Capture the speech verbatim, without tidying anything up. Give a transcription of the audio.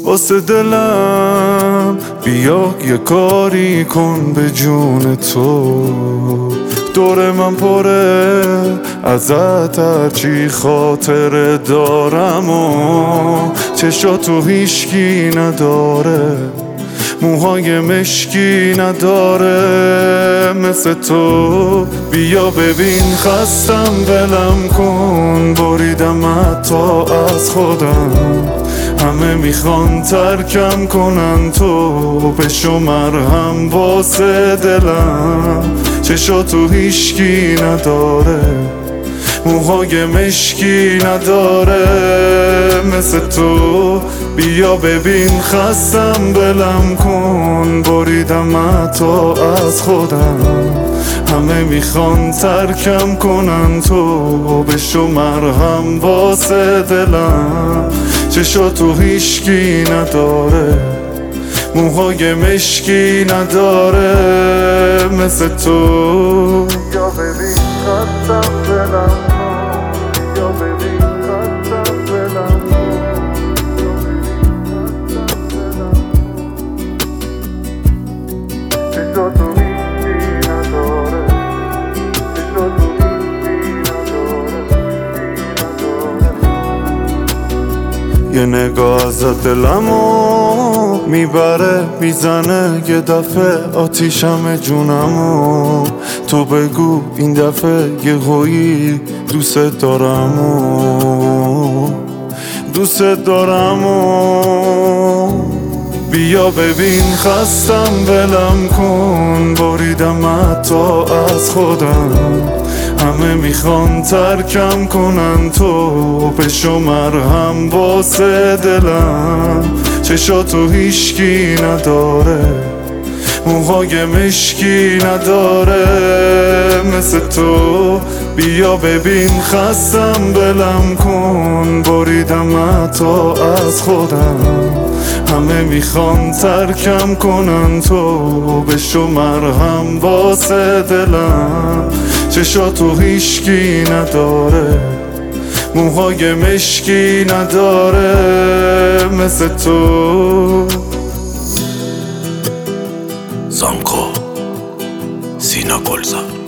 واسه دلم بیا یه کاری کن به جون تو. دور من پره ازت هرچی خاطره دارم و چشاتو هیشکی نداره، موهای مشکی نداره مثل تو. بیا ببین خستم ولم کن، بریدم حتی از خودم. همه میخوان ترکم کنن، تو بشو مرهم واسه دلم. چشاتو هیشکی نداره، موهای مشکی نداره مثل تو. بیا ببین خستم ولم کن، بریدم حتی از خودم. همه میخوان ترکم کنن، تو بشو مرهم واسه دلم. چشاتو هیشکی نداره، موهای مشکی نداره مثل تو. بیا ببین خستم ولم کن، بیا ببین خستم ولم کن. چشاتو هیچی نداره، چشاتو هیچی نداره. یه نگاه ازت دلمو میبره میزنه، یه دفعه آتیشم جونمو. تو بگو این دفعه یه قویی دوست دارم و دوست دارم و بیا ببین خستم ولم کن، بریدم حتی از خودم. همه میخوان ترکم کنن، تو بشو مرهم واسه دلم. چشاتو هیشکی نداره، موهای مشکی نداره مثل تو. بیا ببین خستم ولم کن، بریدم حتی از خودم. همه میخوان ترکم کنن، تو بشو مرهم واسه دلم. چشاتو هیشکی نداره، موهای مشکی نداره مثل تو. زانکو سینا گلزار.